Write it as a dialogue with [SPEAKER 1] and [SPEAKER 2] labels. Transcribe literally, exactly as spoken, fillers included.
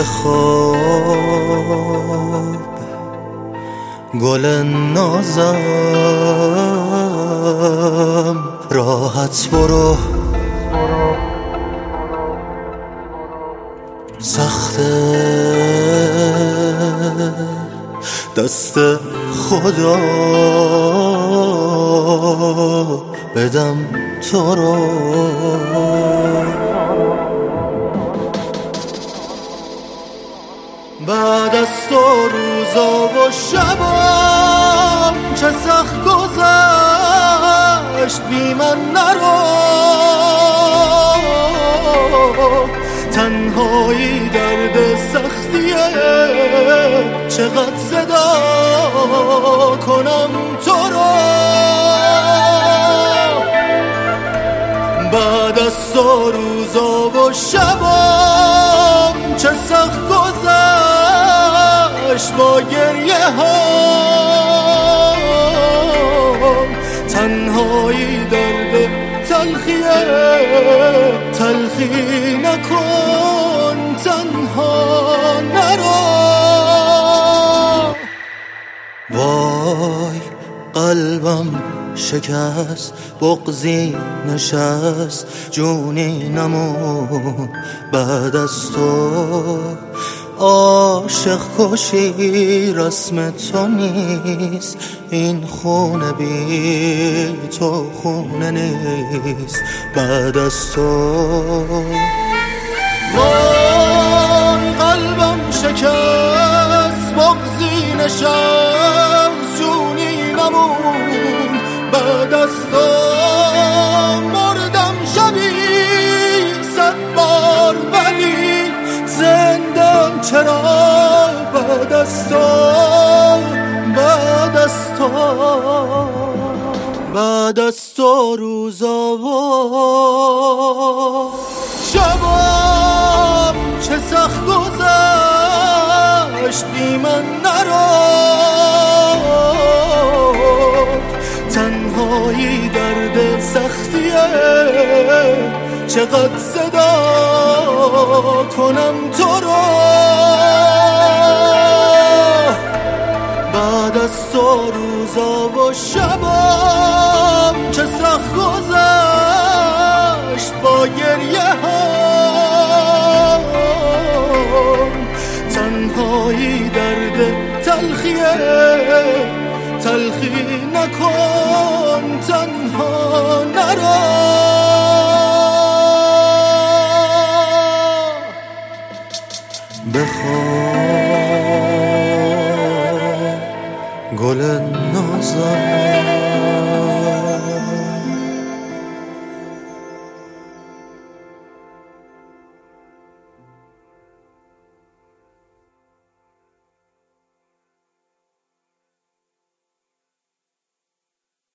[SPEAKER 1] بخواب گل نازم، راحت برو سخته دست خدا بدم تو رو. بعد از تو روزا و شبام چه سخت گذشت، بی من نرو، تنهایی درد سختیه، چقدر صدا کنم تو رو. بعد از تو روزا و شبام چه سخت گذشت، با گریه هم تنهایی درد تلخیه، تلخی نکن تنها نرو. وای قلبم شکست، بغضی نشست، جونی نمون بعد از تو. عاشق کشی رسم تو نیست، این خونه بی تو خونه نیست بعد از تو. وای قلبم شکست، بغضی نشست، جونی نمون بعد از تو. مردم شبی صد بار ولی زندم چرا بعد از تو، بعد از تو. بعد از تو روزا و شبام چه سخت گذشت، بی من نرو، تنهایی درد سختیه، چقدر صدا کنم تو رو. بعد از تو روزا و شبام چه سخت گذشت، با گریه هم تنهایی درد تلخیه، تلخی نکن تنها نرو. بخواب گل نازم